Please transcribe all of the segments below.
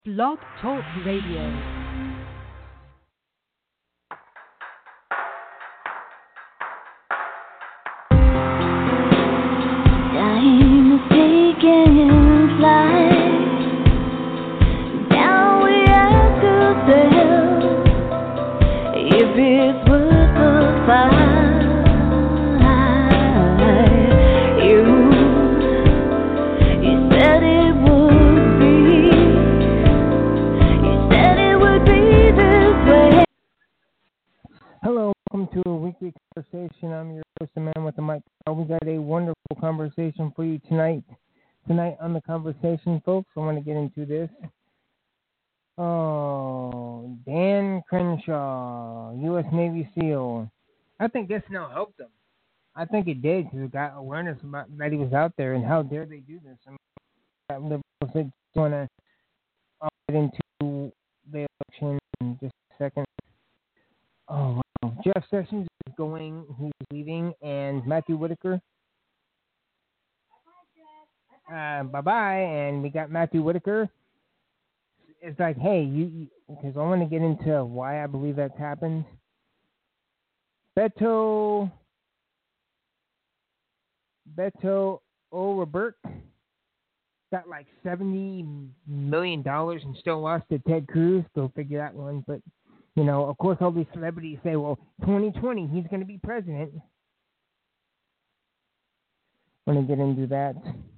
Blog Talk Radio. Time is taking flight. Now we have to tell if it's worth the fight. You said it would be. You said it would be this way. Hello, welcome to a weekly conversation. I'm your host, the man with the mic. We got a wonderful conversation for you tonight. Tonight on the conversation, folks, I want to get into this. Oh, Dan Crenshaw, U.S. Navy SEAL. I think this now helped him. I think it did because it got awareness about that he was out there, and how dare they do this? I mean, liberals just want to get into the election in just a second. Oh, wow. Jeff Sessions is going, he's leaving, and Matthew Whitaker. Bye-bye, and we got Matthew Whitaker. It's like, hey, because I want to get into why I believe that's happened. Beto O'Rourke got like $70 million and still lost to Ted Cruz. Go figure that one. But, you know, of course, all these celebrities say, well, 2020, he's going to be president. I'm going to get into that.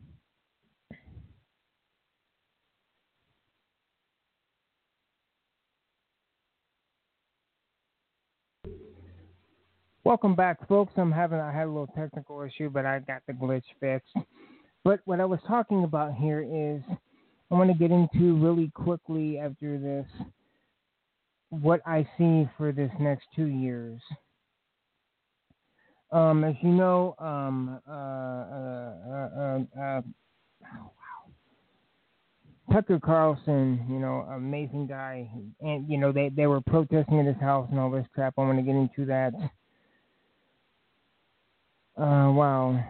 Welcome back, folks. I had a little technical issue, but I got the glitch fixed. But what I was talking about here is I want to get into really quickly after this what I see for this next 2 years. As you know, Tucker Carlson, you know, amazing guy, and you know they were protesting at his house and all this crap. I want to get into that. Wow.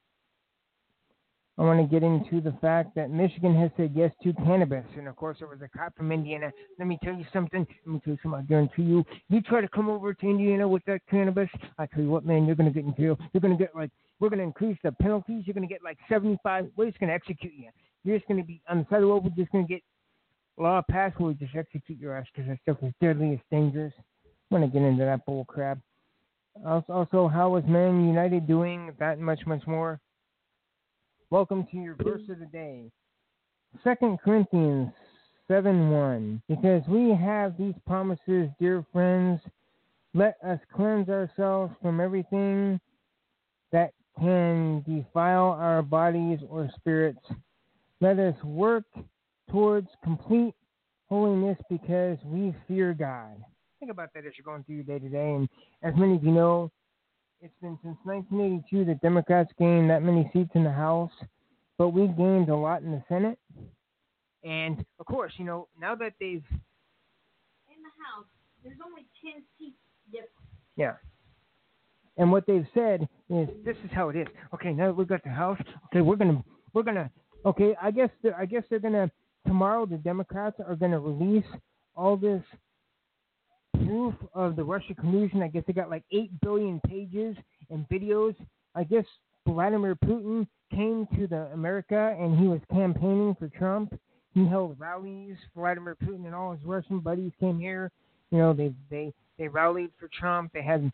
I want to get into the fact that Michigan has said yes to cannabis. And, of course, there was a cop from Indiana. Let me tell you something. I guarantee you, you try to come over to Indiana with that cannabis, I tell you what, man, you're going to get in jail. You're going to get, we're going to increase the penalties. You're going to get, 75. We're just going to execute you. You're just going to be on the side of the road. We're just going to get law passed where we just execute your ass because that stuff is deadly. It's dangerous. I'm going to get into that bull crap. Also, how is Man United doing? That and much, much more. Welcome to your verse of the day. 2 Corinthians 7:1. Because we have these promises, dear friends, let us cleanse ourselves from everything that can defile our bodies or spirits. Let us work towards complete holiness because we fear God. Think about that as you're going through your day to day. And as many of you know, it's been since 1982 that Democrats gained that many seats in the House, but we gained a lot in the Senate. And, of course, you know, now that they've... In the House, there's only 10 seats different. Yeah. And what they've said is, this is how it is. Okay, now that we've got the House, okay, we're gonna, okay, I guess they're gonna, tomorrow the Democrats are gonna release all this proof of the Russia collusion. I guess they got 8 billion pages and videos. I guess Vladimir Putin came to America and he was campaigning for Trump. He held rallies. Vladimir Putin and all his Russian buddies came here. You know, they rallied for Trump. They had.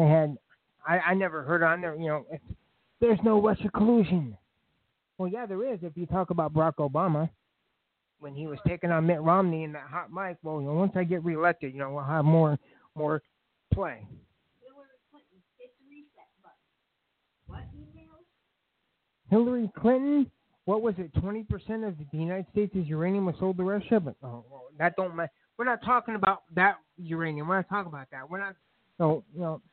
I never heard on there. You know, there's no Russia collusion. Well, yeah, there is. If you talk about Barack Obama. When he was taking on Mitt Romney in that hot mic, well, you know, once I get reelected, you know, we'll have more play. Hillary Clinton, hit the reset button. What emails? Hillary Clinton, what was it? 20% of the United States' uranium was sold to Russia, but that don't matter. We're not talking about that uranium. We're not talking about that. We're not. So you know.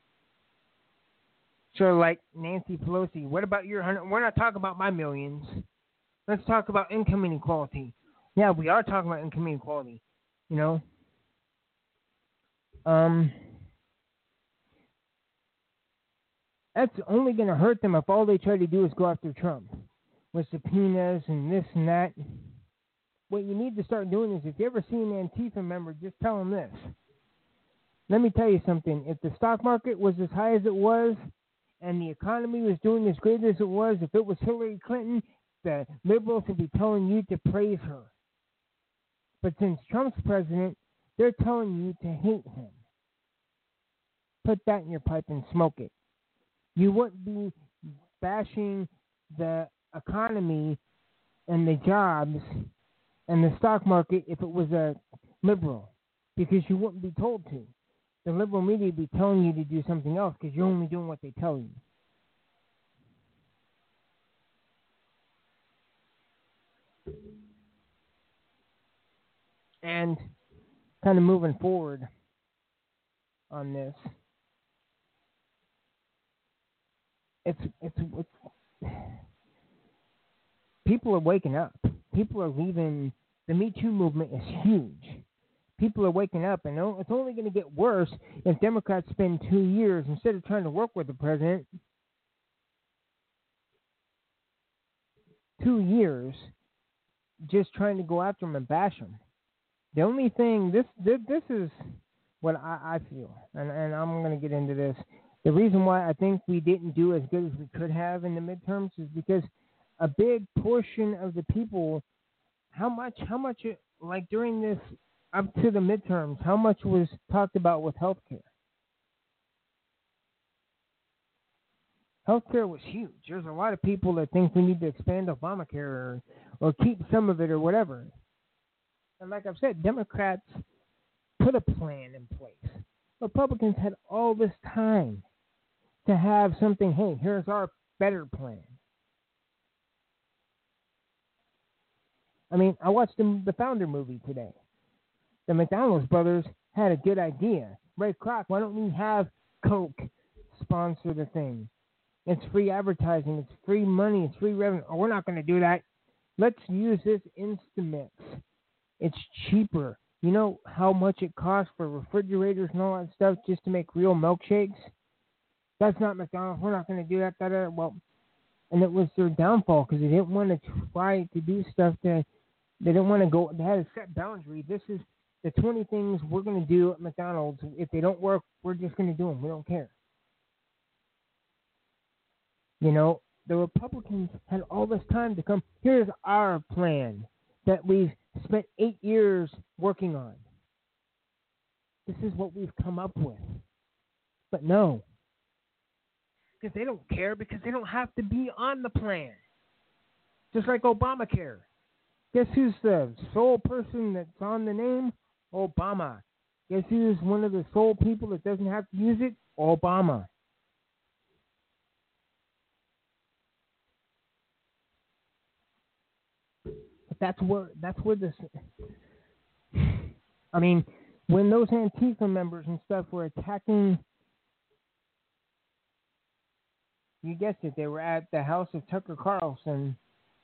So like Nancy Pelosi, what about your 100? We're not talking about my millions. Let's talk about income inequality. Yeah, we are talking about income inequality, you know. That's only going to hurt them if all they try to do is go after Trump with subpoenas and this and that. what you need to start doing is, if you ever see an Antifa member, just tell them this. Let me tell you something. If the stock market was as high as it was and the economy was doing as great as it was, if it was Hillary Clinton, the liberals would be telling you to praise her. But since Trump's president, they're telling you to hate him. Put that in your pipe and smoke it. You wouldn't be bashing the economy and the jobs and the stock market if it was a liberal, because you wouldn't be told to. The liberal media would be telling you to do something else because you're only doing what they tell you. And kind of moving forward on this, it's people are waking up. People are leaving. The Me Too movement is huge. People are waking up, and it's only going to get worse if Democrats spend 2 years, instead of trying to work with the president, 2 years just trying to go after him and bash him. The only thing, this is what I feel, and I'm going to get into this. The reason why I think we didn't do as good as we could have in the midterms is because a big portion of the people, how much, like during this, up to the midterms, how much was talked about with healthcare? Healthcare was huge. There's a lot of people that think we need to expand Obamacare or keep some of it or whatever. And like I've said, Democrats put a plan in place. Republicans had all this time to have something, hey, here's our better plan. I mean, I watched the Founder movie today. The McDonald's brothers had a good idea. Ray Kroc, why don't we have Coke sponsor the thing? It's free advertising. It's free money. It's free revenue. Oh, we're not going to do that. Let's use this Instamix. It's cheaper. You know how much it costs for refrigerators and all that stuff just to make real milkshakes? That's not McDonald's. We're not going to do that. Well, and it was their downfall because they didn't want to try to do stuff that they didn't want to go. They had a set boundary. This is the 20 things we're going to do at McDonald's. If they don't work, we're just going to do them. We don't care. You know, the Republicans had all this time to come. Here's our plan that we've spent 8 years working on. This is what we've come up with. But no. Because they don't care, because they don't have to be on the plan. Just like Obamacare. Guess who's the sole person that's on the name? Obama. Guess who's one of the sole people that doesn't have to use it? Obama. That's where this. I mean, when those Antifa members and stuff were attacking, you guessed it, they were at the house of Tucker Carlson.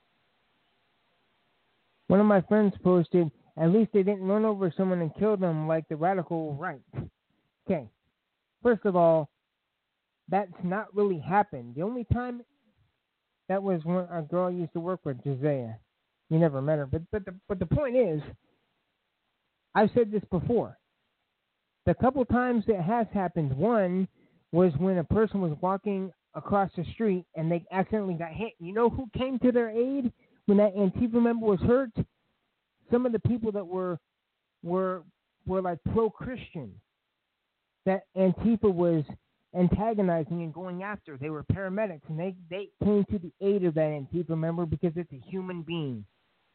One of my friends posted, at least they didn't run over someone and kill them like the radical right. Okay, first of all, that's not really happened. The only time that was when a girl I used to work with, Josiah. You never met her, but the point is, I've said this before. The couple times it has happened, one was when a person was walking across the street and they accidentally got hit. You know who came to their aid when that Antifa member was hurt? Some of the people that were like pro-Christian that Antifa was antagonizing and going after. They were paramedics, and they came to the aid of that Antifa member because it's a human being.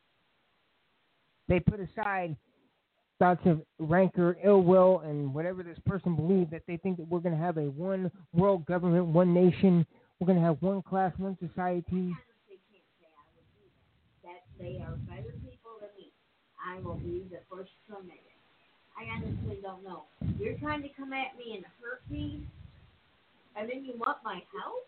They put aside thoughts of rancor, ill will, and whatever this person believed, that they think that we're going to have a one world government, one nation. We're going to have one class, one society. That they are better people than me. I will be the first to admit it. I honestly don't know. You're trying to come at me and hurt me, and then you want my help?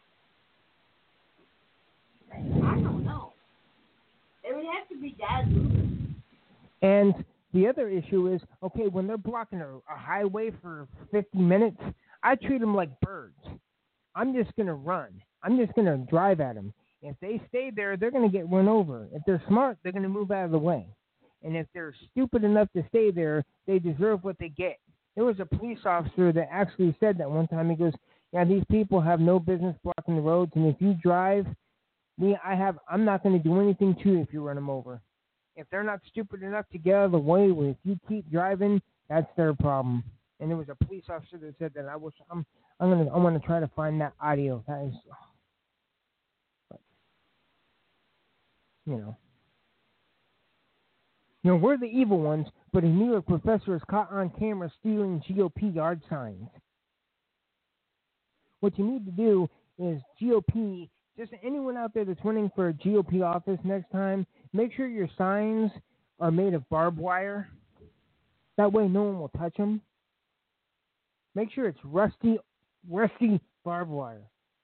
I don't know. It would have to be Dad moving. And the other issue is, okay, when they're blocking a highway for 50 minutes, I treat them like birds. I'm just going to run. I'm just going to drive at them. If they stay there, they're going to get run over. If they're smart, they're going to move out of the way. And if they're stupid enough to stay there, they deserve what they get. There was a police officer that actually said that one time. He goes, yeah, these people have no business blocking the roads, and if you drive, I'm not going to do anything to you if you run them over. If they're not stupid enough to get out of the way, well, if you keep driving, that's their problem. And there was a police officer that said that. I want to try to find that audio. That is, but, we're the evil ones, but a New York professor is caught on camera stealing GOP yard signs. What you need to do is GOP, just anyone out there that's running for a GOP office next time, make sure your signs are made of barbed wire. That way no one will touch them. Make sure it's rusty barbed wire.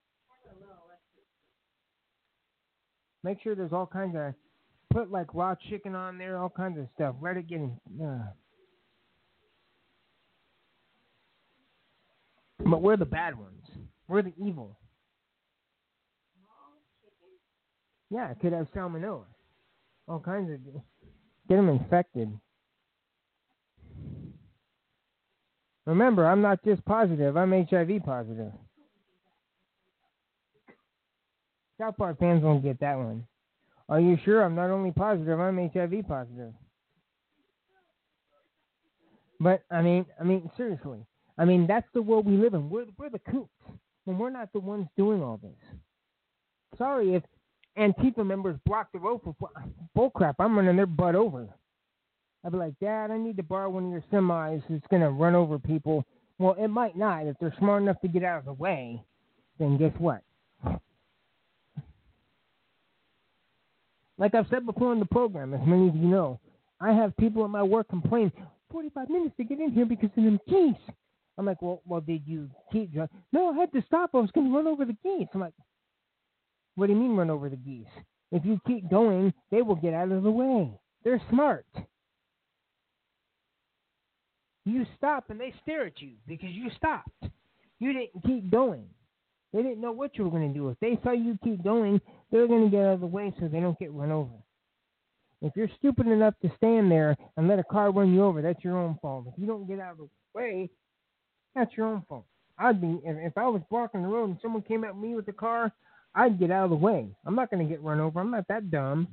Make sure there's all kinds of, put like raw chicken on there, all kinds of stuff. Let it get in. But we're the bad ones. We're the evil. Yeah, it could have salmonella. All kinds of, get them infected. Remember, I'm not just positive, I'm HIV positive. South Park fans won't get that one. Are you sure? I'm not only positive, I'm HIV positive. But, I mean, seriously. I mean, that's the world we live in. We're the kooks, and we're not the ones doing all this. Sorry if Antifa members block the road for bullcrap. I'm running their butt over. I'd be like, Dad, I need to borrow one of your semis that's going to run over people. Well, it might not. If they're smart enough to get out of the way, then guess what? Like I've said before in the program, as many of you know, I have people at my work complain, 45 minutes to get in here because of them geese. I'm like, well, did you keep driving? No, I had to stop. I was going to run over the geese. I'm like, what do you mean run over the geese? If you keep going, they will get out of the way. They're smart. You stop and they stare at you because you stopped. You didn't keep going. They didn't know what you were going to do. If they saw you keep going, they're going to get out of the way so they don't get run over. If you're stupid enough to stand there and let a car run you over, that's your own fault. If you don't get out of the way, that's your own fault. If I was blocking the road and someone came at me with a car, I'd get out of the way. I'm not going to get run over. I'm not that dumb.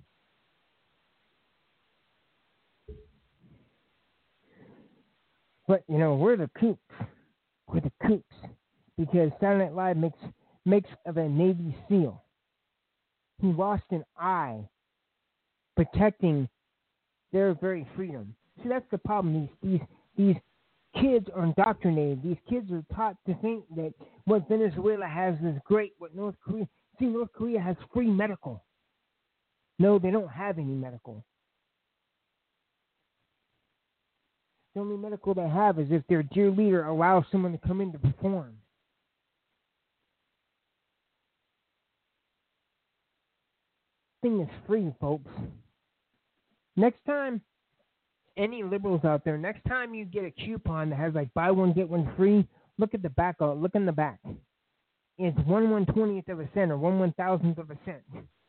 But, we're the kooks. We're the kooks. Because Saturday Night Live makes of a Navy SEAL. He lost an eye protecting their very freedom. See, that's the problem. These kids are indoctrinated. These kids are taught to think that what Venezuela has is great. What North Korea has free medical. No, they don't have any medical. The only medical they have is if their dear leader allows someone to come in to perform. Thing is free, folks. Next time, any liberals out there, next time you get a coupon that has like buy one, get one free, look at the back of it. Look in the back. It's 1/120th of a cent or 1/1000th of a cent.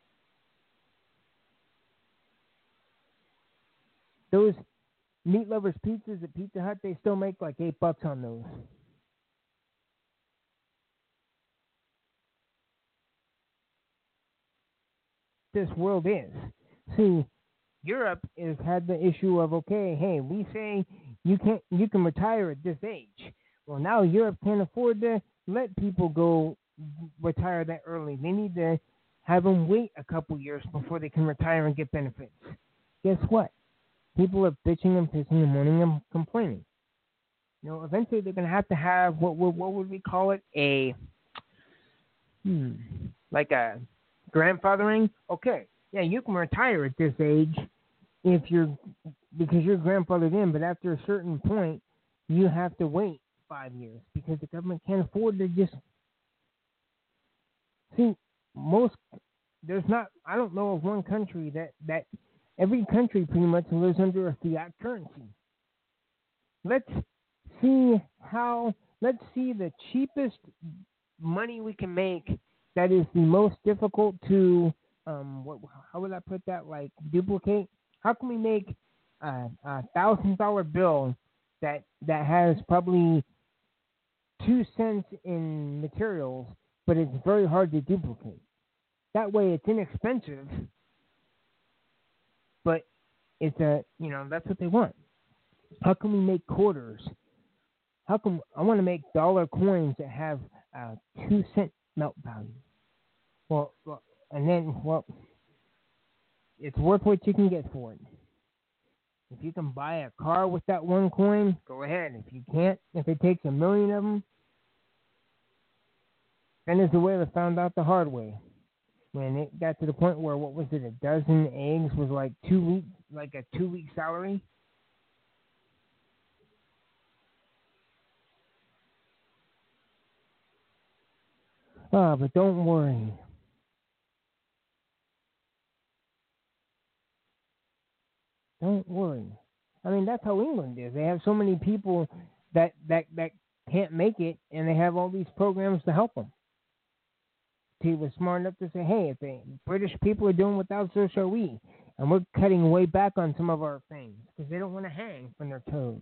Those Meat Lovers pizzas at Pizza Hut, they still make like $8 on those. This world is. See, Europe has had the issue of, okay, hey, we say you can retire at this age. Well, now Europe can't afford to let people go retire that early. They need to have them wait a couple years before they can retire and get benefits. Guess what? People are bitching and pissing and moaning and complaining. Eventually they're going to have what would we call it? Like a grandfathering? Okay, yeah, you can retire at this age because you're grandfathered in, but after a certain point, you have to wait 5 years because the government can't afford to just see. I don't know of one country that every country pretty much lives under a fiat currency. Let's see the cheapest money we can make that is the most difficult to how would I put that? Like duplicate. How can we make a $1,000 bill that has probably 2 cents in materials, but it's very hard to duplicate? That way, it's inexpensive, but it's that's what they want. How can we make quarters? How come I want to make dollar coins that have 2 cent melt value? Well, it's worth what you can get for it. If you can buy a car with that one coin, go ahead. If you can't, if it takes 1 million of them, Venezuela found out the hard way. When it got to the point where, what was it, a dozen eggs was like 2 weeks, like a 2-week salary. But don't worry. Don't worry. I mean, that's how England is. They have so many people that can't make it, and they have all these programs to help them. He was smart enough to say, hey, if the British people are doing without, so shall we. And we're cutting way back on some of our things because they don't want to hang from their toes.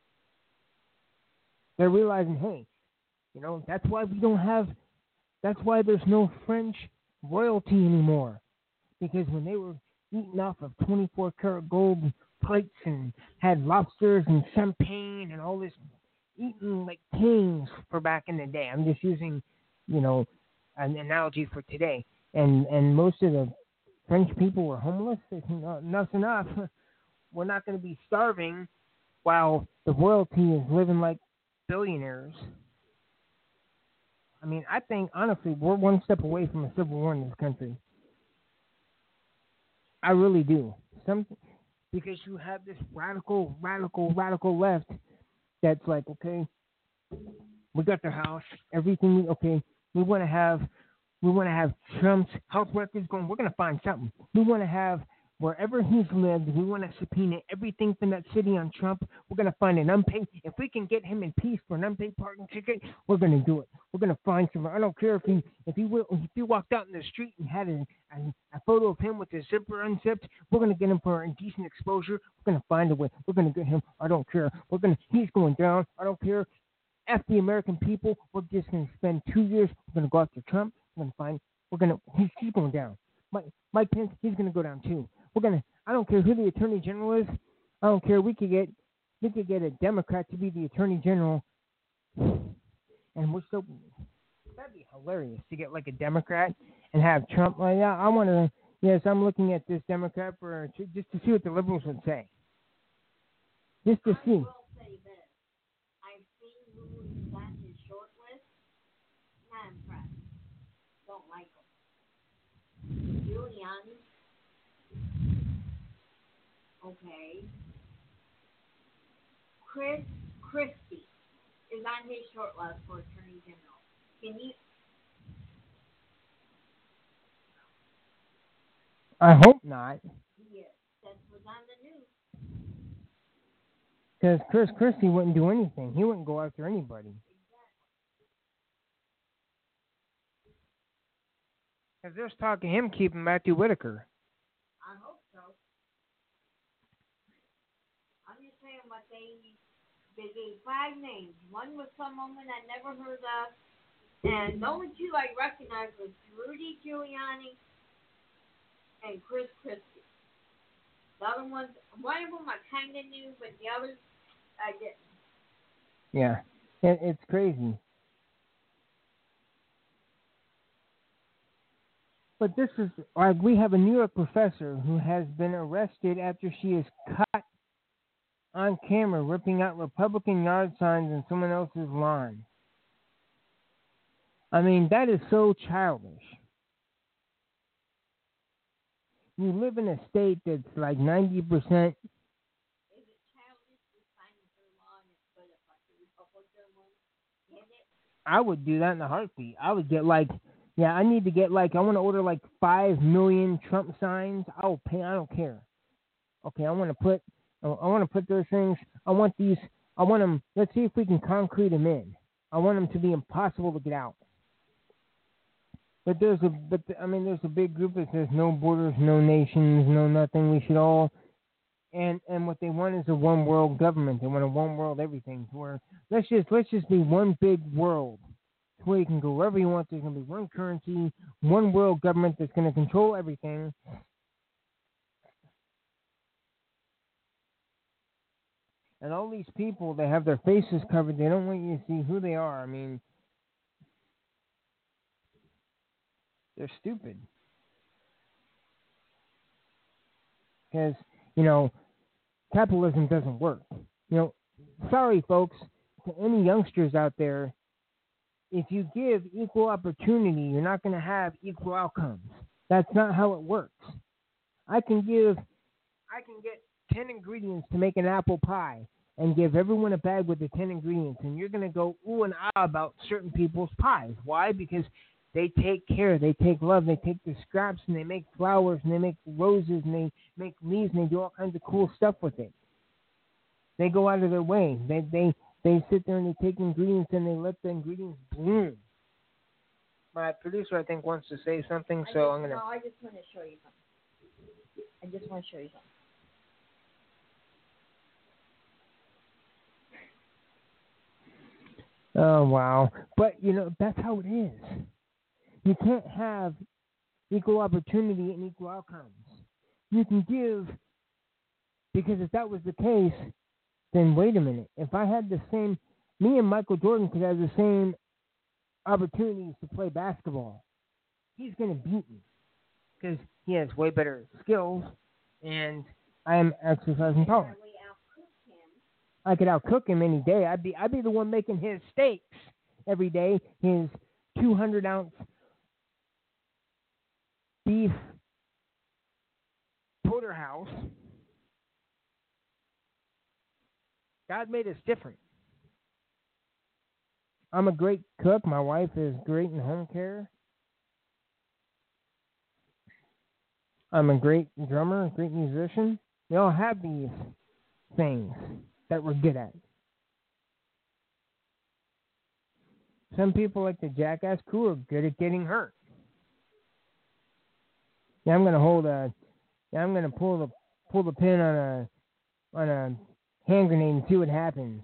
They're realizing, hey, that's why that's why there's no French royalty anymore. Because when they were eating off of 24-karat gold plates and had lobsters and champagne and all this, eating like kings for back in the day. I'm just using, an analogy for today. And most of the French people were homeless. Enough's enough. We're not going to be starving while the royalty is living like billionaires. I mean, I think, honestly, we're one step away from a civil war in this country. I really do. Because you have this radical left that's like, okay, we got their house, everything, okay, we want to have Trump's health records going. We're going to find something. We want to have wherever he's lived. We want to subpoena everything from that city on Trump. We're going to find an unpaid. If we can get him in peace for an unpaid parking ticket, we're going to do it. We're going to find someone. I don't care if he walked out in the street and had a photo of him with his zipper unzipped. We're going to get him for indecent exposure. We're going to find a way. We're going to get him. I don't care. He's going down. I don't care. F the American people. We're just going to spend 2 years. We're going to go after Trump. He's going down. Mike Pence, he's going to go down too. I don't care who the Attorney General is. I don't care. We could get a Democrat to be the Attorney General, and that'd be hilarious to get like a Democrat and have Trump. Like, yeah, I'm looking at this Democrat just to see what the liberals would say. Just to see. I've seen who's on his short list. Not impressed. Don't like him. Giuliani. Okay. Chris Christie is on his short list for Attorney General. Can you? I hope not. Yes, that was on the news. Because Chris Christie wouldn't do anything. He wouldn't go after anybody. Because there's talk of him keeping Matthew Whitaker. I hope so. I'm just saying what they gave 5 names. One was some woman I never heard of. And the only 2 I recognized was Rudy Giuliani and Chris Christie. The other ones, one of them I kind of knew, but the others I didn't. Yeah, it's crazy. But this is, like, we have a New York professor who has been arrested after she is caught on camera ripping out Republican yard signs in someone else's lawn. I mean, that is so childish. You live in a state that's like 90%. I would do that in a heartbeat. I would get I want to order 5 million Trump signs. I'll pay. I don't care. Okay, I want to put those things. I want them. Let's see if we can concrete them in. I want them to be impossible to get out. But there's a big group that says no borders, no nations, no nothing. We should all, and what they want is a one world government. They want a one world everything. To where let's just be one big world, to where you can go wherever you want. There's gonna be one currency, one world government that's gonna control everything. And all these people, they have their faces covered. They don't want you to see who they are. I mean, they're stupid. Because, capitalism doesn't work. Sorry, folks, to any youngsters out there, if you give equal opportunity, you're not going to have equal outcomes. That's not how it works. I can get 10 ingredients to make an apple pie and give everyone a bag with the 10 ingredients, and you're going to go ooh and ah about certain people's pies. Why? Because they take care, they take love, they take the scraps and they make flowers and they make roses and they make leaves and they do all kinds of cool stuff with it. They go out of their way. They sit there and they take ingredients and they let the ingredients bloom. My producer, I think, wants to say something, so I'm going to... No, I just want to show you something. Oh, wow. But, that's how it is. You can't have equal opportunity and equal outcomes. You can give, because if that was the case, then wait a minute. If I had the same, me and Michael Jordan could have the same opportunities to play basketball. He's going to beat me because he has way better skills and I am exercising tolerance. I could outcook him any day. I'd be the one making his steaks every day. His 200-ounce beef porterhouse. God made us different. I'm a great cook. My wife is great in home care. I'm a great drummer, a great musician. We all have these things that we're good at. Some people, like the Jackass crew, are good at getting hurt. Yeah, I'm gonna pull the pin on a hand grenade and see what happens.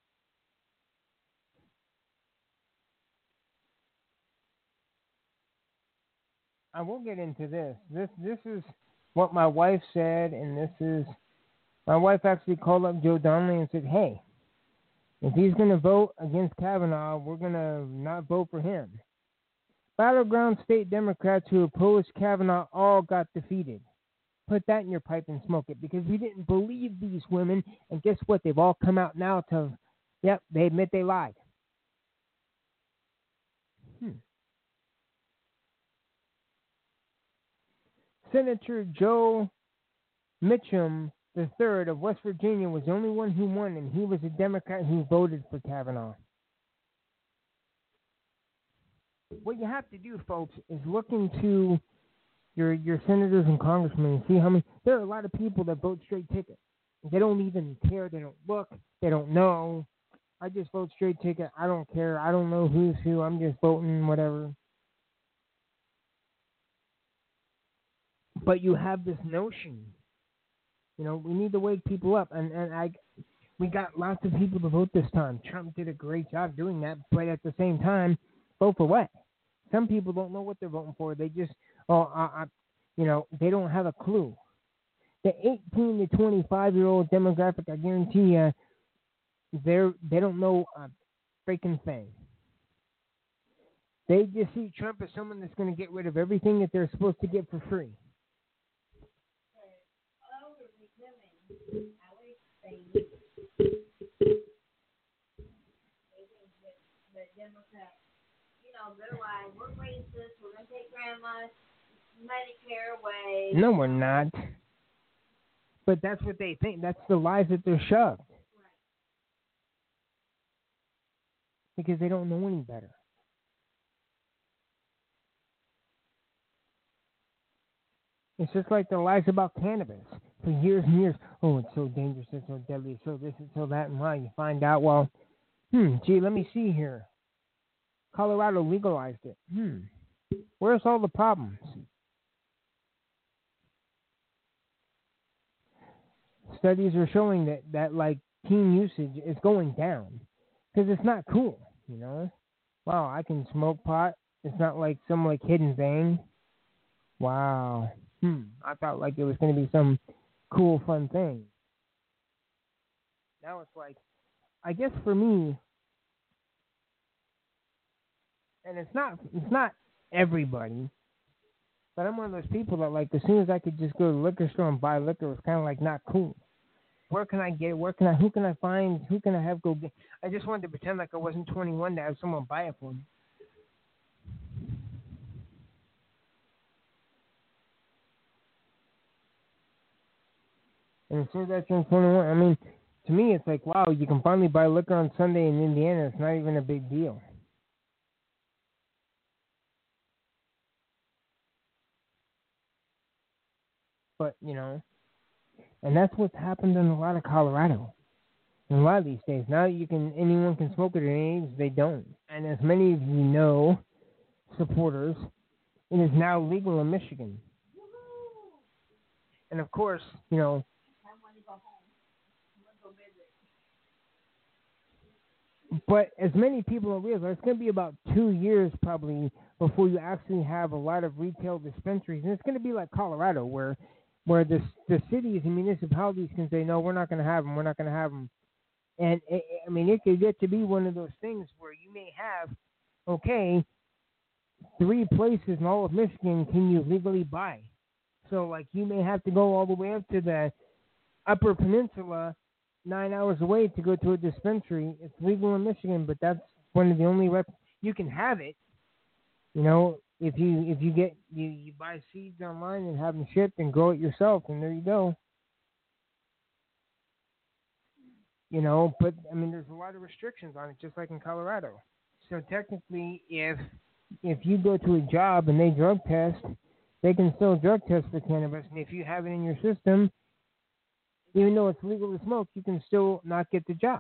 I will get into this. This is what my wife said, and my wife actually called up Joe Donnelly and said, hey, if he's going to vote against Kavanaugh, we're going to not vote for him. Battleground state Democrats who opposed Kavanaugh all got defeated. Put that in your pipe and smoke it, because we didn't believe these women, and guess what? They've all come out now they admit they lied. Senator Joe Mitchum III of West Virginia was the only one who won, and he was a Democrat who voted for Kavanaugh. What you have to do, folks, is look into your senators and congressmen and see how many. There are a lot of people that vote straight ticket. They don't even care. They don't look. They don't know. I just vote straight ticket. I don't care. I don't know who's who. I'm just voting whatever. But you have this notion. We need to wake people up. We got lots of people to vote this time. Trump did a great job doing that, but at the same time, vote for what? Some people don't know what they're voting for. They just, they don't have a clue. The 18 to 25-year-old demographic, I guarantee you, they don't know a freaking thing. They just see Trump as someone that's going to get rid of everything that they're supposed to get for free. They're like, we're racist, we're going to take grandma's Medicare away. No, we're not. But that's what they think. That's the lies that they're shoved. Right. Because they don't know any better. It's just like the lies about cannabis. For years and years, oh, it's so dangerous, it's so deadly, it's so this, it's so that, and why you find out, let me see here. Colorado legalized it. Where's all the problems? Studies are showing that like teen usage is going down because it's not cool, you know. Wow, I can smoke pot. It's not like some like hidden thing. Wow. I thought like it was going to be some cool, fun thing. Now it's like, I guess for me, and it's not everybody, but I'm one of those people that like as soon as I could just go to the liquor store and buy liquor, it was kind of like not cool. Where can I get? Where can I? Who can I find? Who can I have go get? I just wanted to pretend like I wasn't 21 to have someone buy it for me. And as soon as I turned 21, I mean, to me, it's like, wow, you can finally buy liquor on Sunday in Indiana. It's not even a big deal. But, you know, and that's what's happened in a lot of Colorado. In a lot of these states. Now anyone can smoke at any age, they don't. And as many of you know, supporters, it is now legal in Michigan. And of course, you know, but as many people don't realize, it's going to be about 2 years probably before you actually have a lot of retail dispensaries. And it's going to be like Colorado, where the cities and municipalities can say, no, we're not going to have them. We're not going to have them. And, I mean, it could get to be one of those things where you may have, okay, 3 places in all of Michigan can you legally buy. So, like, you may have to go all the way up to the Upper Peninsula 9 hours away to go to a dispensary. It's legal in Michigan, but that's one of the only you can have it. You know, if you get you buy seeds online and have them shipped and grow it yourself, and there you go. You know, but I mean, there's a lot of restrictions on it, just like in Colorado. So technically, if you go to a job and they drug test, they can still drug test for cannabis, and if you have it in your system, even though it's legal to smoke, you can still not get the job.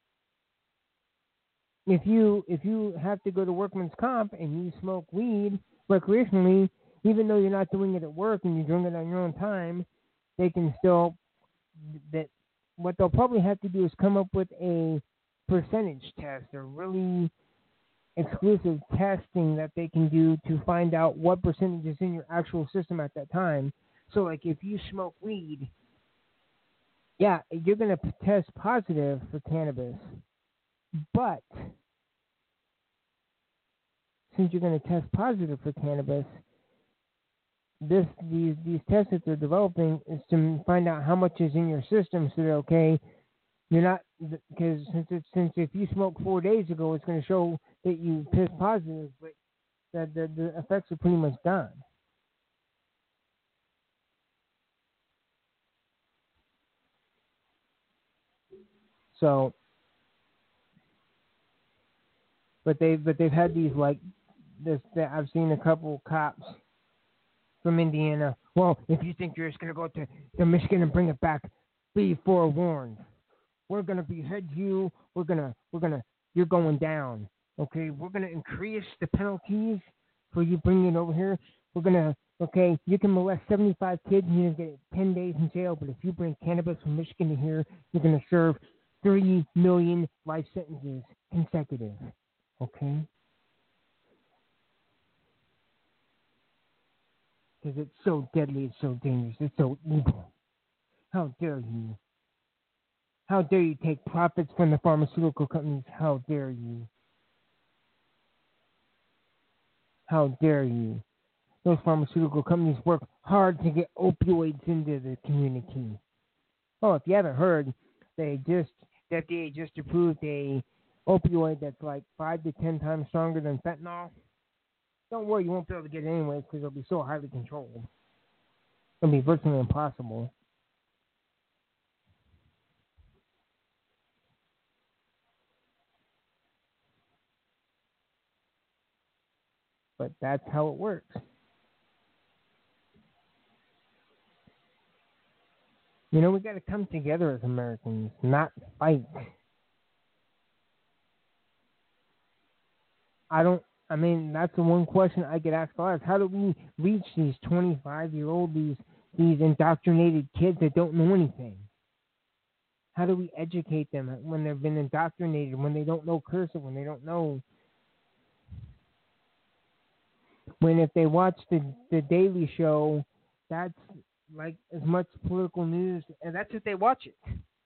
If you have to go to workman's comp and you smoke weed recreationally, even though you're not doing it at work and you're doing it on your own time, they can still that. What they'll probably have to do is come up with a percentage test or really exclusive testing that they can do to find out what percentage is in your actual system at that time. So, like, if you smoke weed, yeah, you're going to test positive for cannabis. But since you're going to test positive for cannabis, these tests that they're developing is to find out how much is in your system, so that okay, you're not, because since if you smoked 4 days ago, it's going to show that you test positive, but that the effects are pretty much gone. So, but they've had these like this. I've seen a couple cops from Indiana. Well, if you think you're just going to go to Michigan and bring it back, be forewarned. We're going to behead you. You're going down. Okay, we're going to increase the penalties for you bringing it over here. Okay, you can molest 75 kids and you get 10 days in jail, but if you bring cannabis from Michigan to here, you're going to serve 30 million life sentences consecutive. Okay? Because it's so deadly, it's so dangerous, it's so evil. How dare you? How dare you take profits from the pharmaceutical companies? How dare you? How dare you? Those pharmaceutical companies work hard to get opioids into the community. Oh, if you haven't heard, the FDA just approved a opioid that's like 5 to 10 times stronger than fentanyl. Don't worry, you won't be able to get it anyways because it'll be so highly controlled. It'll be virtually impossible. But that's how it works. You know, we got to come together as Americans, not fight. I don't I mean, that's the one question I get asked a lot is how do we reach these 25-year-old, these indoctrinated kids that don't know anything? How do we educate them when they've been indoctrinated, when they don't know cursive, when they don't know? When if they watch the Daily Show, that's like as much political news, and that's if they watch it.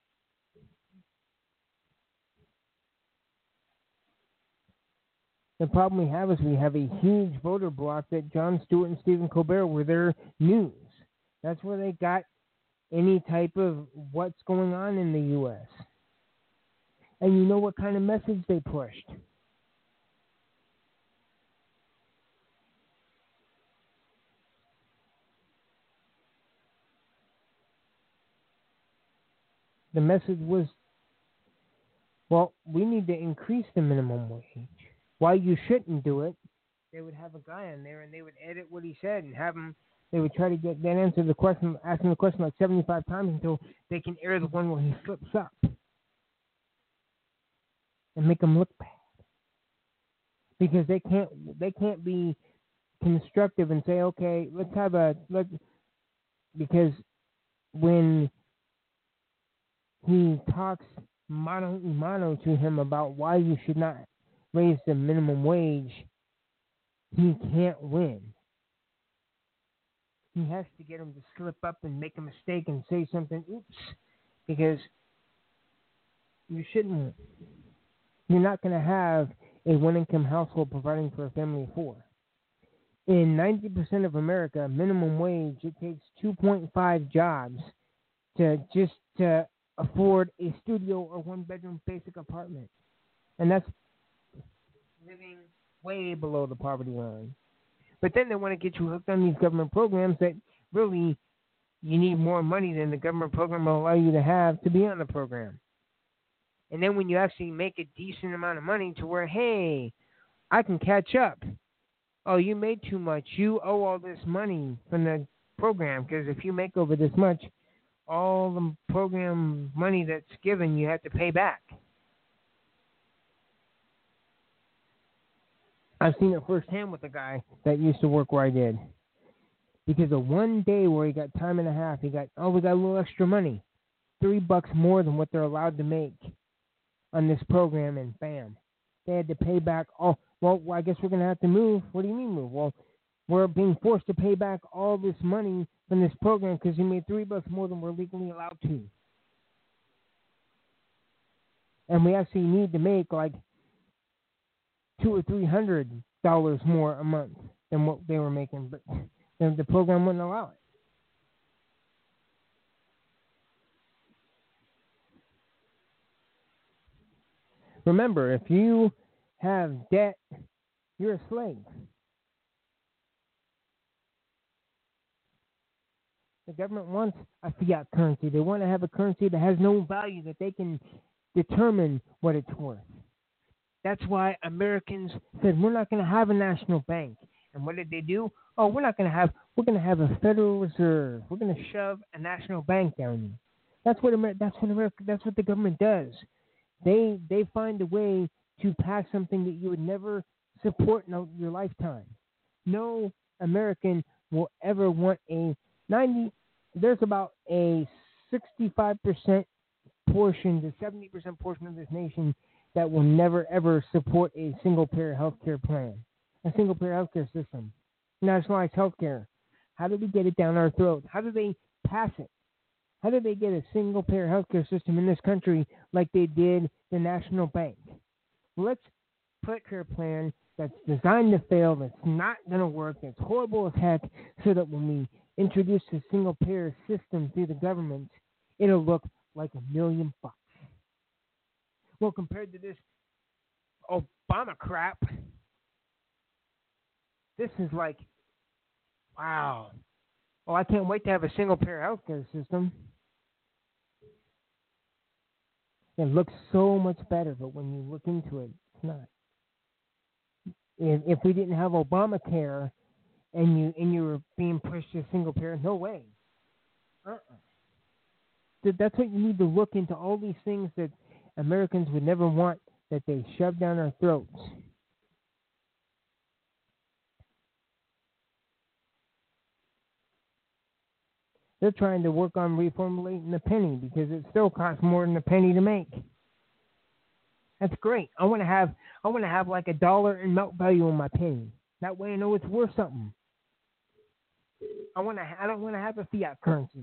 The problem we have is we have a huge voter bloc that Jon Stewart and Stephen Colbert were their news. That's where they got any type of what's going on in the U.S. And you know what kind of message they pushed? The message was, well, we need to increase the minimum wage. Why you shouldn't do it, they would have a guy on there and they would edit what he said and have him, they would try to get that answer the question, ask him the question like 75 times until they can air the one where he slips up and make him look bad. Because they can't be constructive and say, okay, because when he talks mano a mano to him about why you should not raise the minimum wage, he can't win. He has to get him to slip up and make a mistake and say something, oops, because you shouldn't. You're not going to have a one-income household providing for a family of four. In 90% of America, minimum wage, it takes 2.5 jobs to afford a studio or one-bedroom basic apartment. And that's living way below the poverty line. But then they want to get you hooked on these government programs that really you need more money than the government program will allow you to have to be on the program. And then when you actually make a decent amount of money to where, hey, I can catch up. Oh, you made too much. You owe all this money from the program because if you make over this much, all the program money that's given you have to pay back. I've seen it firsthand with a guy that used to work where I did. Because of one day where he got time and a half, we got a little extra money. $3 more than what they're allowed to make on this program, and bam. They had to pay back all. Well, I guess we're going to have to move. What do you mean move? Well, we're being forced to pay back all this money from this program because you made $3 more than we're legally allowed to. And we actually need to make like $200 or $300 more a month than what they were making, but the program wouldn't allow it. Remember, if you have debt, you're a slave. The government wants a fiat currency. They want to have a currency that has no value, that they can determine what it's worth. That's why Americans said, we're not going to have a national bank. And what did they do? Oh, we're going to have a Federal Reserve. We're going to shove a national bank down you. That's what the government does. They find a way to pass something that you would never support in your lifetime. No American will ever want there's about a 65% portion to 70% portion of this nation that will never ever support a single payer healthcare plan, a single payer healthcare system, nationalized healthcare. How do we get it down our throat? How do they pass it? How did they get a single payer healthcare system in this country like they did the National Bank? Let's put a care plan that's designed to fail, that's not going to work, that's horrible as heck, so that when we introduce a single payer system through the government, it'll look like $1 million. Well, compared to this Obama crap, this is like, wow. Oh, I can't wait to have a single payer healthcare system. It looks so much better, but when you look into it, it's not. If we didn't have Obamacare and you were being pushed to a single payer, no way. That's what you need to look into, all these things that Americans would never want that they shove down our throats. They're trying to work on reformulating the penny because it still costs more than a penny to make. That's great. I want to have like $1 in melt value on my penny. That way I know it's worth something. I don't want to have a fiat currency.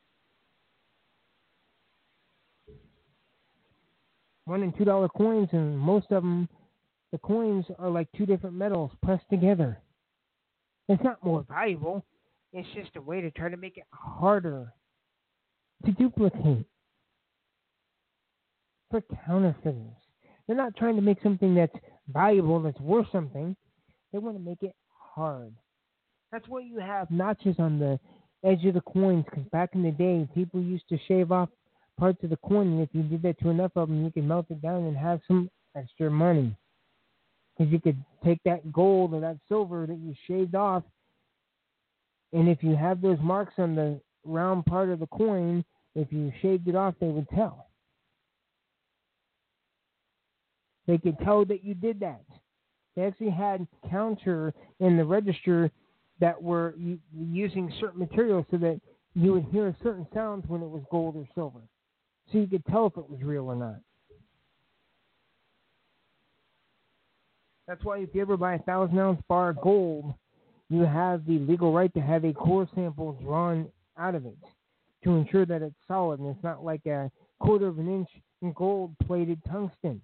$1 and $2 coins, and most of them, the coins are like two different metals pressed together. It's not more valuable. It's just a way to try to make it harder to duplicate for counterfeiters. They're not trying to make something that's valuable, that's worth something. They want to make it hard. That's why you have notches on the edge of the coins, because back in the day, people used to shave off parts of the coin, and if you did that to enough of them, you could melt it down and have some extra money. Because you could take that gold or that silver that you shaved off, and if you have those marks on the round part of the coin, if you shaved it off, they would tell. They could tell that you did that. They actually had counter in the register that were using certain materials so that you would hear certain sounds when it was gold or silver. So you could tell if it was real or not. That's why if you ever buy a 1,000-ounce bar of gold, you have the legal right to have a core sample drawn out of it to ensure that it's solid and it's not like a 1/4 of an inch in gold-plated tungsten.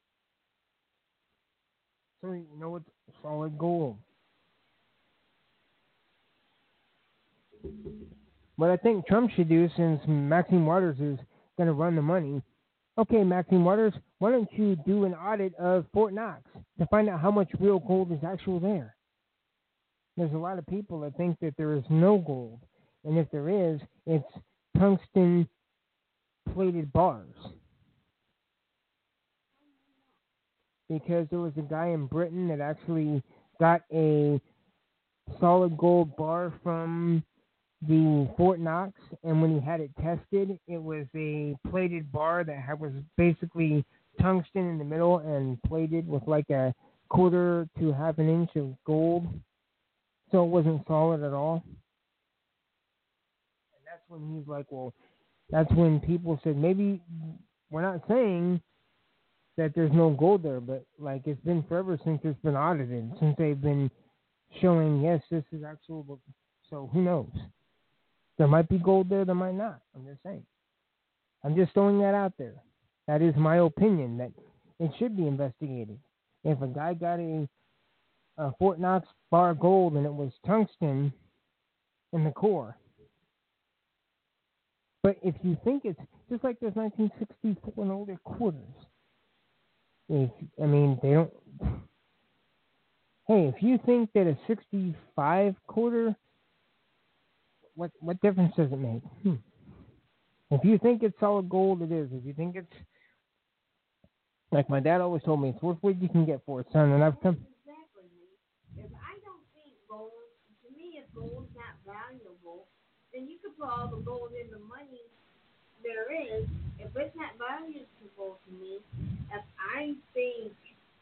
So you know it's solid gold. What I think Trump should do, since Maxine Waters is going to run the money, okay, Maxine Waters, why don't you do an audit of Fort Knox to find out how much real gold is actually there? There's a lot of people that think that there is no gold, and if there is, it's tungsten-plated bars. Because there was a guy in Britain that actually got a solid gold bar from the Fort Knox, and when he had it tested, it was a plated bar that was basically tungsten in the middle and plated with like a 1/4 to 1/2 inch of gold, so it wasn't solid at all. And that's when he's like, well, that's when people said, maybe we're not saying that there's no gold there, but like it's been forever since it's been audited, since they've been showing, yes, this is actual. So who knows? There might be gold there, there might not. I'm just saying. I'm just throwing that out there. That is my opinion, that it should be investigated. If a guy got a Fort Knox bar of gold and it was tungsten in the core, but if you think it's just like those 1964 and older quarters, they don't. Hey, if you think that a 65 quarter, what difference does it make? If you think it's solid gold, it is. If you think it's, like my dad always told me, it's worth what you can get for it, son. And I've come. Exactly. If I don't think gold, to me, if gold's not valuable, then you could put all the gold in the money there is. If it's not valuable to me, if I think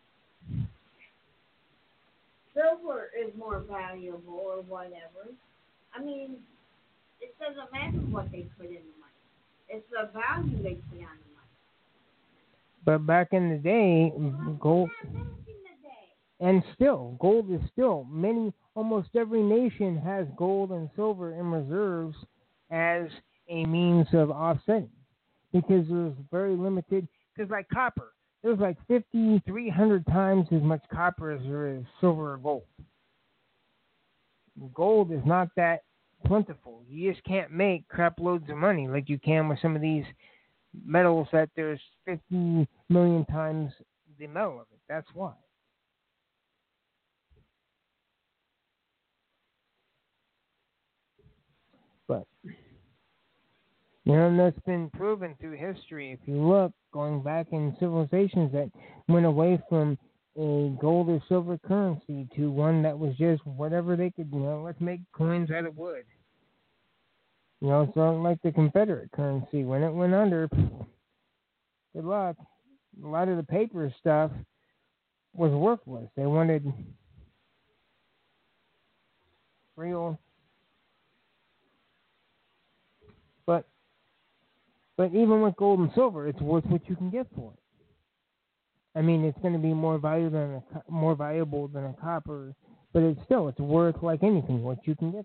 silver is more valuable or whatever, I mean, it doesn't matter what they put in the money. It's the value they put on the money. But back in the day, gold, and still, gold is still, almost every nation has gold and silver in reserves as a means of offsetting, because there's very limited, because like copper, there's like 5,300 times as much copper as there is silver or gold. Gold is not that plentiful. You just can't make crap loads of money like you can with some of these metals that there's 50 million times the metal of it. That's why. But, and that's been proven through history. If you look, going back in civilizations that went away from a gold or silver currency to one that was just whatever they could, let's make coins out of wood. So like the Confederate currency, when it went under, good luck. A lot of the paper stuff was worthless. They wanted real But even with gold and silver, it's worth what you can get for it. I mean, it's going to be more valuable than a copper, but it's worth like anything what you can get.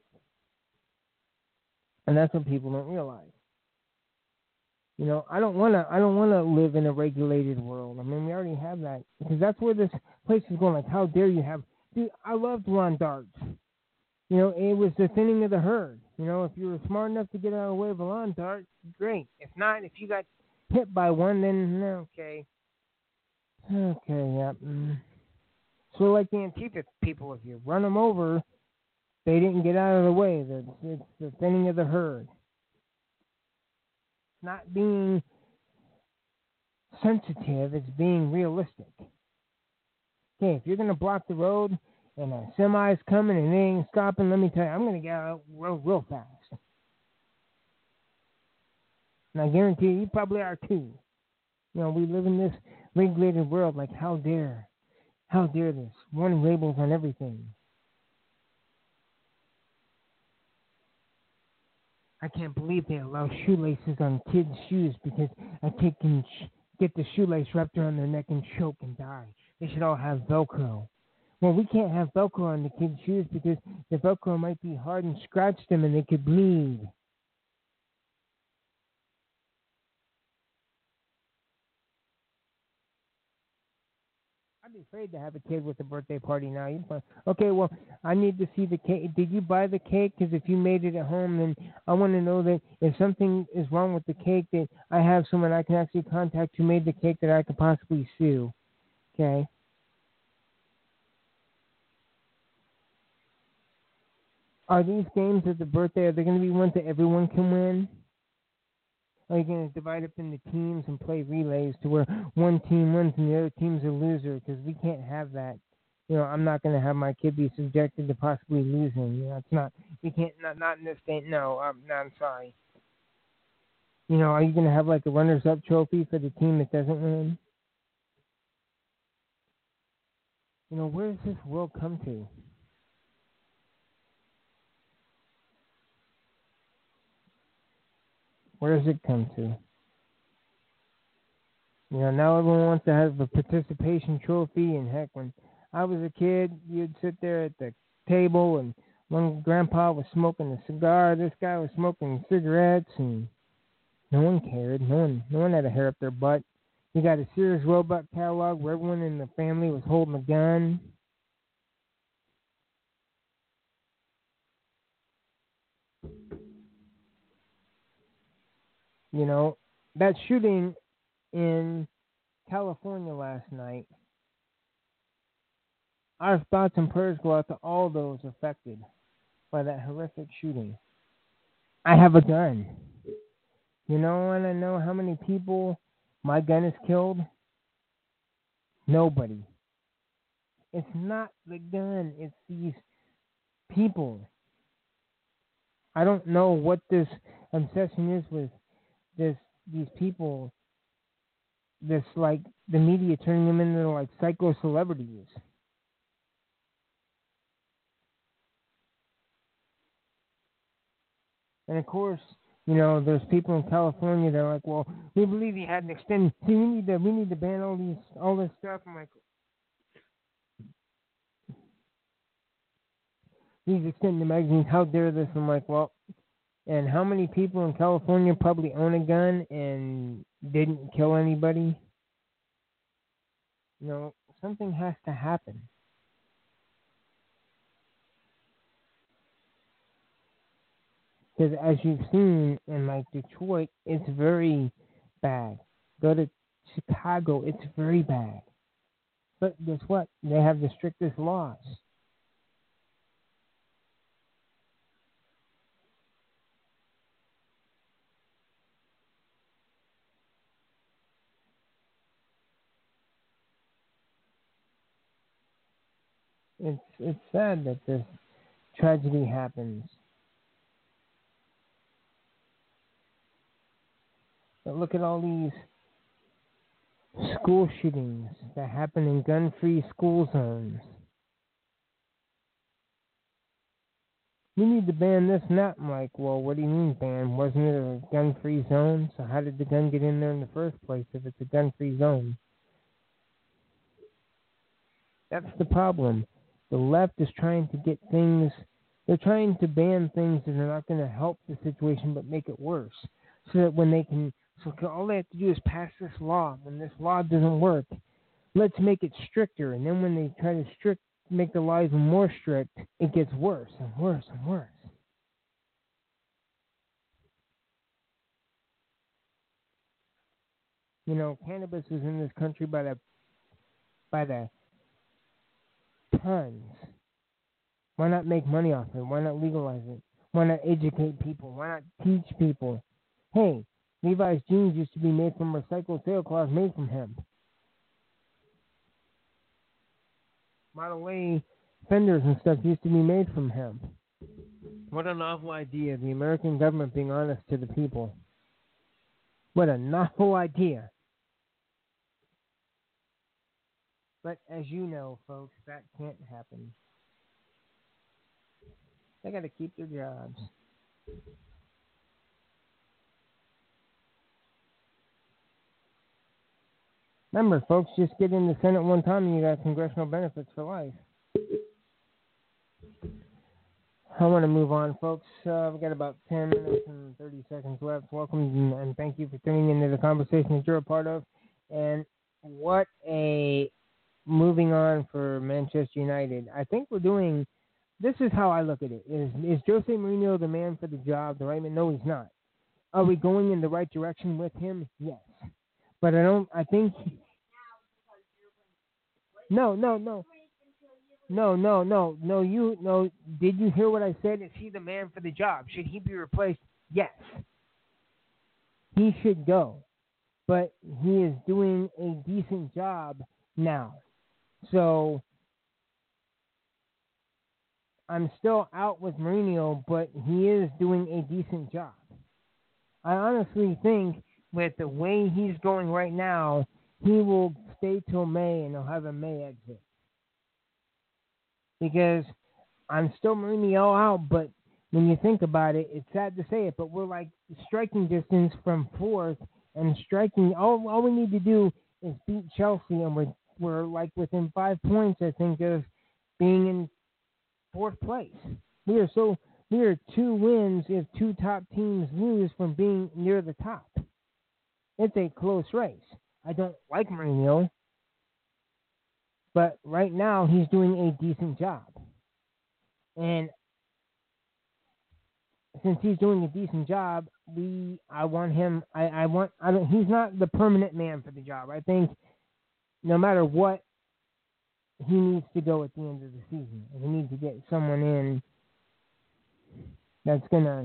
And that's what people don't realize. You know, I don't wanna live in a regulated world. I mean, we already have that because that's where this place is going. Like, how dare you have? Dude, I loved Ron Darts. You know, it was the thinning of the herd. You know, if you were smart enough to get out of the way of a lawn dart, great. If not, if you got hit by one, then okay. Okay, yeah. So like the Antifa people, if you run them over, they didn't get out of the way. It's the thinning of the herd. Not being sensitive, it's being realistic. Okay, if you're going to block the road and a semi's coming and they ain't stopping, let me tell you, I'm going to get out real fast. And I guarantee you probably are too. You know, we live in this regulated world. Like, how dare this? Warning labels on everything. I can't believe they allow shoelaces on kids' shoes because a kid can get the shoelace wrapped around their neck and choke and die. They should all have Velcro. Well, we can't have Velcro on the kids' shoes because the Velcro might be hard and scratch them and they could bleed. I'd be afraid to have a kid with a birthday party now. Okay, well, I need to see the cake. Did you buy the cake? Because if you made it at home, then I want to know that if something is wrong with the cake, that I have someone I can actually contact who made the cake that I could possibly sue. Okay? Are these games at the birthday, are they going to be ones that everyone can win? Are you going to divide up into teams and play relays to where one team wins and the other team's a loser? Because we can't have that. You know, I'm not going to have my kid be subjected to possibly losing. You know, it's not. We can't. Not in this state. No, I'm sorry. You know, are you going to have like a runners-up trophy for the team that doesn't win? You know, where does this world come to? Where does it come to? You know, now everyone wants to have a participation trophy, and heck, when I was a kid, you'd sit there at the table, and one grandpa was smoking a cigar, this guy was smoking cigarettes, and no one cared. No one had a hair up their butt. You got a Sears Roebuck catalog where everyone in the family was holding a gun. You know, that shooting in California last night, our thoughts and prayers go out to all those affected by that horrific shooting. I have a gun. You know, and I know how many people my gun has killed? Nobody. It's not the gun, it's these people. I don't know what this obsession is with these people, this like the media turning them into like psycho celebrities. And of course, you know, there's people in California that are like, well, we believe he had an extended. See, we need to ban all this stuff. I'm like, these extended magazines, how dare this? I'm like, well, and how many people in California probably own a gun and didn't kill anybody? You know, something has to happen. Because as you've seen in like Detroit, it's very bad. Go to Chicago, it's very bad. But guess what? They have the strictest laws. It's sad that this tragedy happens. But look at all these school shootings that happen in gun-free school zones. we need to ban this and that. I'm like, well, what do you mean ban? Wasn't it a gun-free zone? So how did the gun get in there in the first place if it's a gun-free zone? That's the problem. The left is trying to get things, they're trying to ban things that are not going to help the situation but make it worse. So that when they can, so all they have to do is pass this law. When this law doesn't work, let's make it stricter. And then when they try to make the law even more strict, it gets worse and worse and worse. You know, cannabis is in this country by the tons. Why not make money off it? Why not legalize it? Why not educate people? Why not teach people? Hey, Levi's jeans used to be made from recycled sailcloth made from hemp. Model A fenders and stuff used to be made from hemp. What a novel idea, the American government being honest to the people. What a novel idea. But as you know, folks, that can't happen. They got to keep their jobs. Remember, folks, just get in the Senate one time and you got congressional benefits for life. I want to move on, folks. We've got about 10 minutes and 30 seconds left. Welcome and thank you for tuning into the conversation that you're a part of. And what a moving on for Manchester United. I think we're doing, this is how I look at it. Is Jose Mourinho the man for the job, the right man? No, he's not. Are we going in the right direction with him? Yes. But No, did you hear what I said? Is he the man for the job? Should he be replaced? Yes. He should go. But he is doing a decent job now. So I'm still out with Mourinho, but he is doing a decent job. I honestly think with the way he's going right now, he will stay till May and he'll have a May exit. Because I'm still Mourinho out, but when you think about it, it's sad to say it, but we're like striking distance from fourth and striking. All we need to do is beat Chelsea, and we're like within 5 points, I think, of being in fourth place. We are 2 wins if 2 top teams lose from being near the top. It's a close race. I don't like Mourinho, but right now he's doing a decent job. And since he's doing a decent job, I want him. He's not the permanent man for the job. I think no matter what, he needs to go at the end of the season, and he needs to get someone in that's gonna,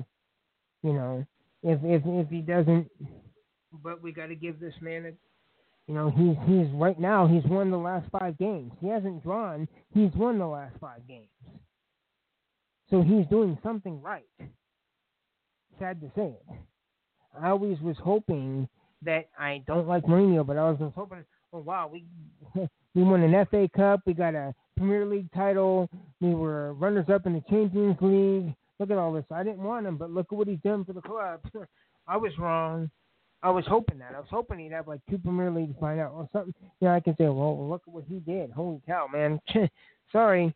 if he doesn't. But we got to give this man he's right now, he's won the last 5 games. He hasn't drawn. He's won the last 5 games. So he's doing something right. Sad to say it. I always was hoping that, I don't like Mourinho, but I was hoping, oh wow, we won an FA Cup, we got a Premier League title, we were runners-up in the Champions League. Look at all this. I didn't want him, but look at what he's done for the club. I was wrong. I was hoping that. I was hoping he'd have like 2 Premier Leagues by now or something. I can say, well, look at what he did. Holy cow, man. Sorry.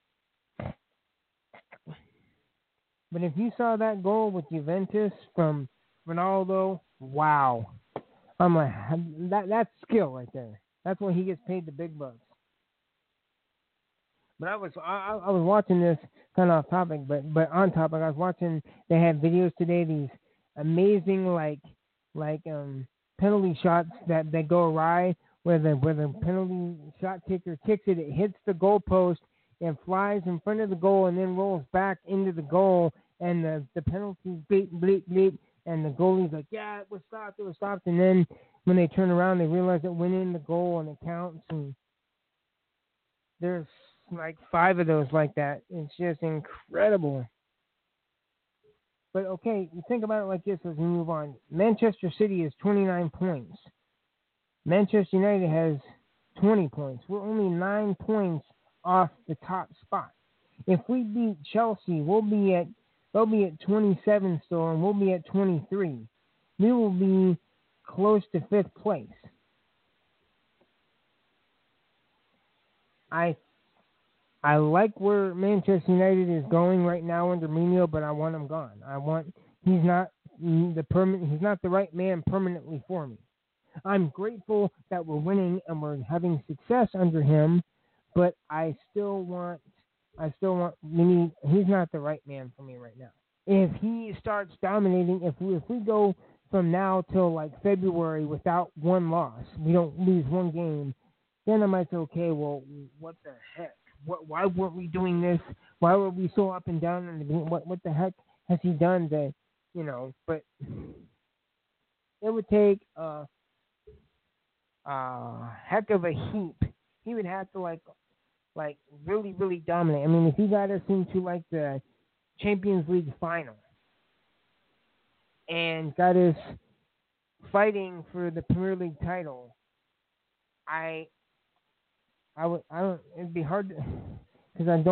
But if you saw that goal with Juventus from Ronaldo, wow. I'm like, that's skill right there. That's when he gets paid the big bucks. But I was watching this, kind of off topic, but on topic. I was watching, they had videos today, these amazing penalty shots that go awry, where the penalty shot kicker kicks it, it hits the goalpost and flies in front of the goal and then rolls back into the goal, and the penalty bleep, bleep, bleep, and the goalie's like, yeah, it was stopped, and then when they turn around, they realize it went in the goal and it counts, and there's like 5 of those like that. It's just incredible. But okay, you think about it like this as we move on. Manchester City has 29 points. Manchester United has 20 points. We're only 9 points off the top spot. If we beat Chelsea, they'll be at 27 still, and we'll be at 23. We will be close to 5th place. I like where Manchester United is going right now under Mourinho, but I want him gone. He's not the right man permanently for me. I'm grateful that we're winning and we're having success under him, but he's not the right man for me right now. If he starts dominating, if we go from now till like February without one loss, we don't lose one game, then I might say, okay, well, what the heck? Why weren't we doing this? Why were we so up and down in the beginning? What the heck has he done to, but it would take a heck of a heap. He would have to like really, really dominate. I mean, if he got us into like the Champions League final and got us fighting for the Premier League title, it'd be hard because I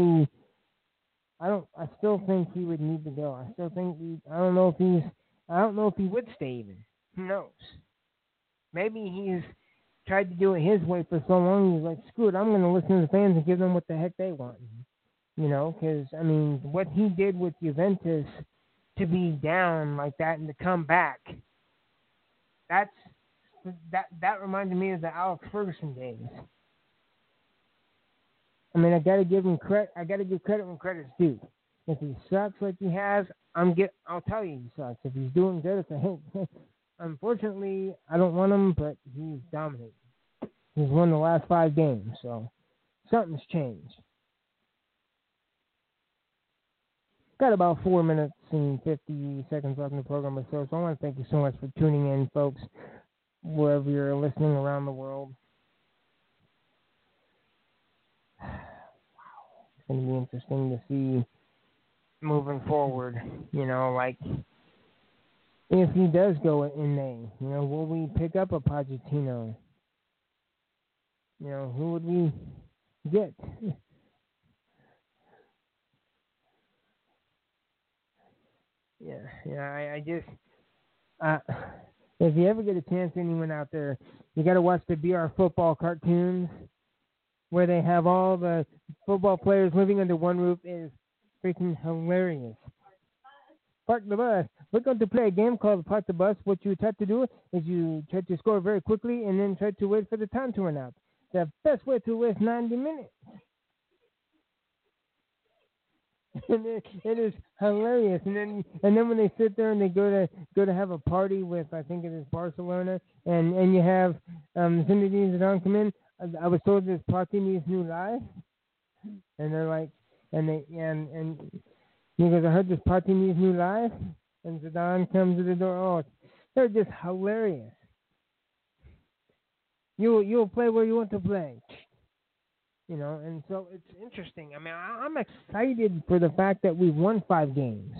still think he would need to go. I don't know if he would stay even. Who knows? Maybe he's tried to do it his way for so long, he's like, screw it, I'm going to listen to the fans and give them what the heck they want. Because, I mean, what he did with Juventus to be down like that and to come back, that reminded me of the Alex Ferguson days. I mean, I got to give him credit. I got to give credit when credit's due. If he sucks like he has, I'll tell you he sucks. If he's doing good, it's a hit. Unfortunately, I don't want him, but he's dominating. He's won the last 5 games, so something's changed. Got about 4 minutes and 50 seconds left in the program or so I want to thank you so much for tuning in, folks, wherever you're listening around the world. It's going to be interesting to see moving forward, if he does go in May, will we pick up a Pochettino? Who would we get? I just, if you ever get a chance, anyone out there, you got to watch the BR football cartoons where they have all the football players living under one roof. It is freaking hilarious. Park the bus. We're going to play a game called Park the Bus. What you try to do is you try to score very quickly and then try to wait for the time to run out. The best way to waste 90 minutes. And it is hilarious. And then when they sit there and they go to have a party with, I think it is Barcelona, and you have Zinedine Zidane come in. I was told this Platini's new live, and they're like, and he goes, I heard this Platini's new live, and Zidane comes to the door. Oh, they're just hilarious. You'll play where you want to play. And so it's interesting. I mean, I'm excited for the fact that we've won 5 games.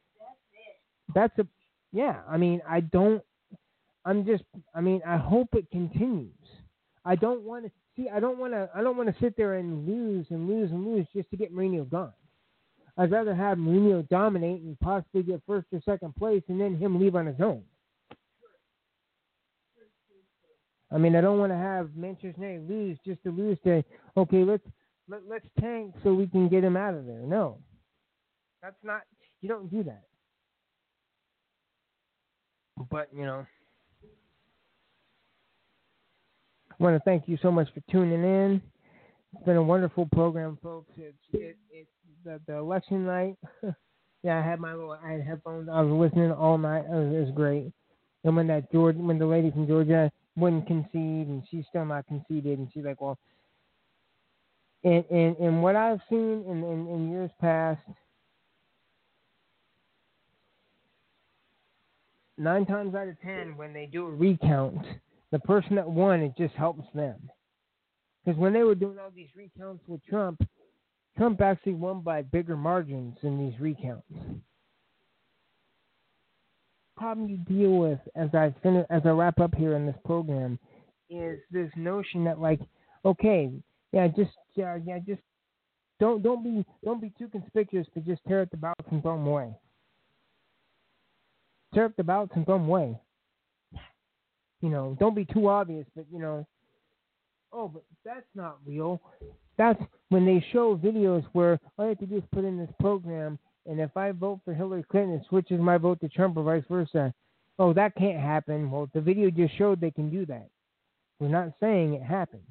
I mean, I hope it continues. I don't want to sit there and lose just to get Mourinho gone. I'd rather have Mourinho dominate and possibly get 1st or 2nd place and then him leave on his own. I mean, I don't want to have Manchester United lose just to lose to, okay, let's tank so we can get him out of there. No. That's not, you don't do that. But, I want to thank you so much for tuning in. It's been a wonderful program, folks. It's the election night. Yeah, I had headphones. I was listening all night. It was great. And when the lady from Georgia wouldn't concede, and she's still not conceded, and she's like, well, in what I've seen in years past, 9 times out of 10, when they do a recount, the person that won, it just helps them. Because when they were doing all these recounts with Trump actually won by bigger margins in these recounts. Problem you deal with as I wrap up here in this program is this notion that, like, okay, just Don't be too conspicuous to just tear up the ballots and throw them away. Tear up the ballots and throw them away. Don't be too obvious, but oh, but that's not real. That's when they show videos where all you have to do is put in this program, and if I vote for Hillary Clinton, it switches my vote to Trump or vice versa. Oh, that can't happen. Well, the video just showed they can do that. We're not saying it happens.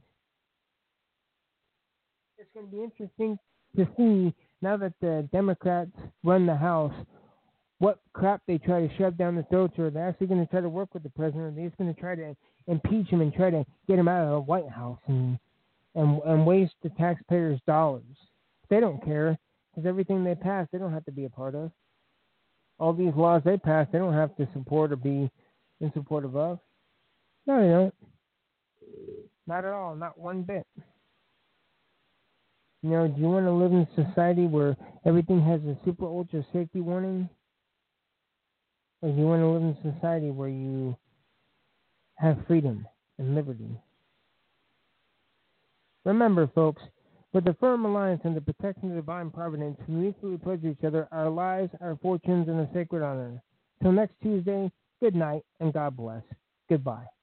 It's going to be interesting to see, now that the Democrats run the House, what crap they try to shove down the throats, or they're actually going to try to work with the president, or they're just going to try to impeach him and try to get him out of the White House and waste the taxpayers' dollars. They don't care, because everything they pass, they don't have to be a part of. All these laws they pass, they don't have to support or be in support of. No, they don't. Not at all, not one bit. Do you want to live in a society where everything has a super ultra safety warning? Or do you want to live in a society where you have freedom and liberty? Remember, folks, with the firm alliance and the protection of divine providence, we mutually pledge each other our lives, our fortunes, and a sacred honor. Till next Tuesday, good night and God bless. Goodbye.